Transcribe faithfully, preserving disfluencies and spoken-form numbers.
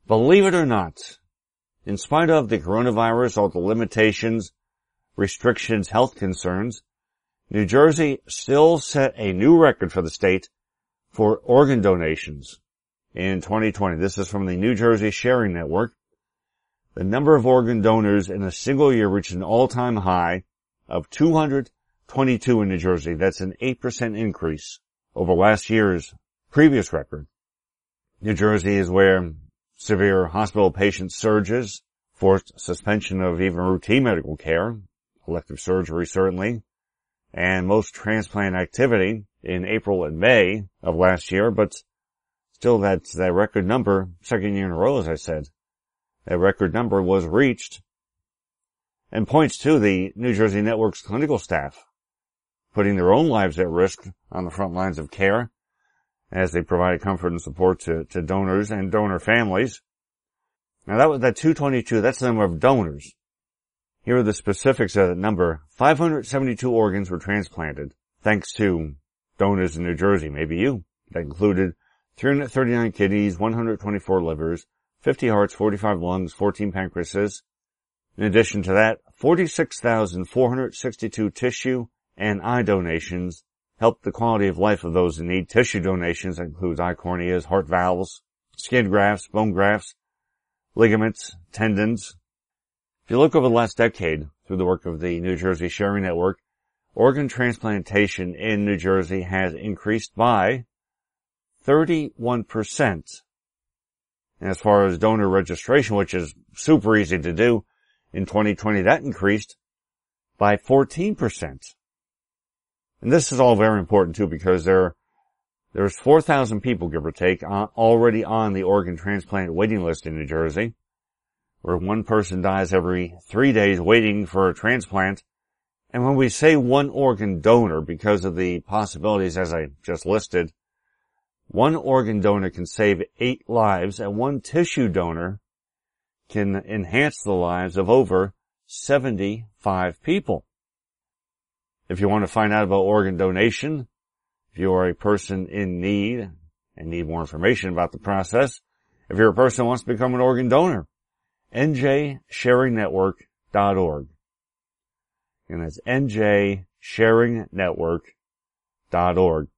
Believe it or not, in spite of the coronavirus, all the limitations, restrictions, health concerns, New Jersey still set a new record for the state for organ donations in twenty twenty. This is from the New Jersey Sharing Network. The number of organ donors in a single year reached an all-time high of two hundred twenty-two in New Jersey. That's an eight percent increase over last year's previous record. New Jersey is where severe hospital patient surges, forced suspension of even routine medical care, elective surgery certainly, and most transplant activity in April and May of last year, but still that's that record number, second year in a row, as I said, that record number was reached, and points to the New Jersey Network's clinical staff putting their own lives at risk on the front lines of care as they provided comfort and support to, to donors and donor families. Now that was that two twenty-two, that's the number of donors. Here are the specifics of that number. five hundred seventy-two organs were transplanted, thanks to donors in New Jersey, maybe you. That included three hundred thirty-nine kidneys, one hundred twenty-four livers, fifty hearts, forty-five lungs, fourteen pancreases. In addition to that, forty-six thousand four hundred sixty-two tissue and eye donations helped the quality of life of those in need. Tissue donations include eye corneas, heart valves, skin grafts, bone grafts, ligaments, tendons. If you look over the last decade through the work of the New Jersey Sharing Network, organ transplantation in New Jersey has increased by thirty-one percent. And as far as donor registration, which is super easy to do, in twenty twenty that increased by fourteen percent. And this is all very important too, because there, there's four thousand people, give or take, on, already on the organ transplant waiting list in New Jersey, where one person dies every three days waiting for a transplant. And when we say one organ donor, because of the possibilities as I just listed, one organ donor can save eight lives, and one tissue donor can enhance the lives of over seventy-five people. If you want to find out about organ donation, if you are a person in need and need more information about the process, if you're a person who wants to become an organ donor, N J sharing network dot org. And that's N J sharing network dot org.